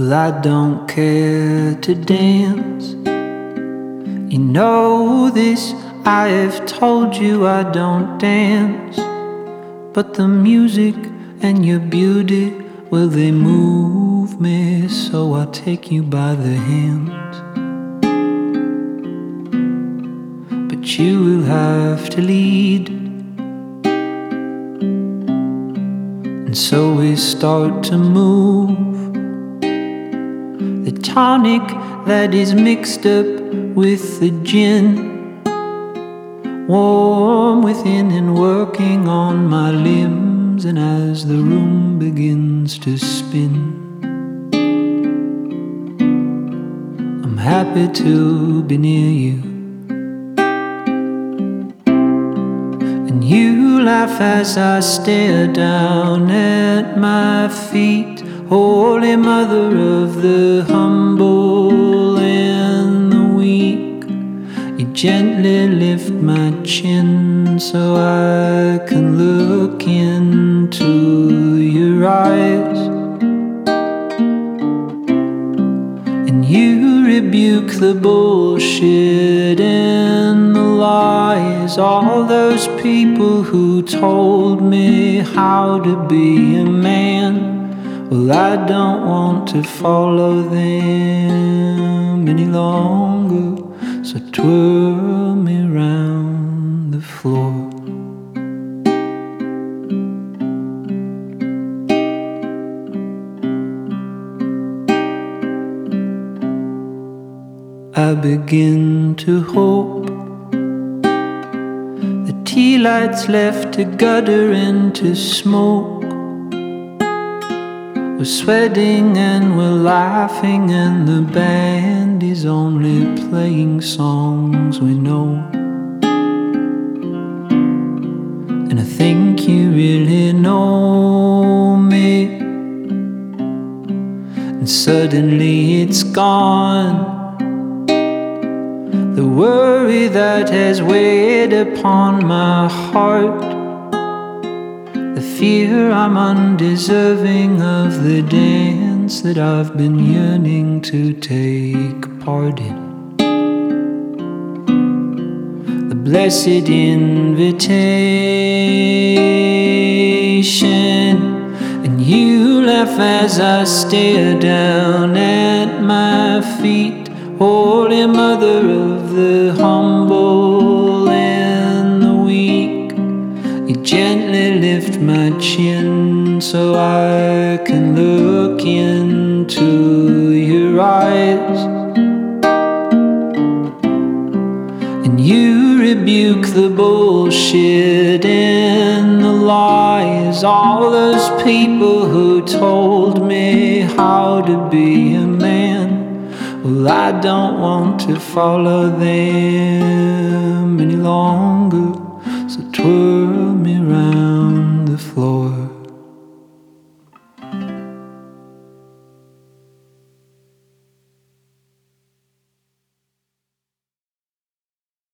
Well, I don't care to dance. You know this, I have told you I don't dance. But the music and your beauty, well, they move me, so I take you by the hand. But you will have to lead. And so we start to move. The tonic that is mixed up with the gin, warm within and working on my limbs. And as the room begins to spin, I'm happy to be near you. And you laugh as I stare down at my feet. Holy Mother of the humble and the weak, you gently lift my chin so I can look into your eyes. And you rebuke the bullshit and the lies, all those people who told me how to be a man. Well, I don't want to follow them any longer, so twirl me round the floor. I begin to hope the tea lights left to gutter into smoke. We're sweating and we're laughing, and the band is only playing songs we know. And I think you really know me, and suddenly it's gone. The worry that has weighed upon my heart, the fear I'm undeserving of the dance that I've been yearning to take part in. The blessed invitation. And you laugh as I stare down at my feet. Holy Mother of the humble and the weak, you gently lift my chin so I can look into your eyes. And you rebuke the bullshit and the lies, all those people who told me how to be a man. Well, I don't want to follow them any longer, so twirl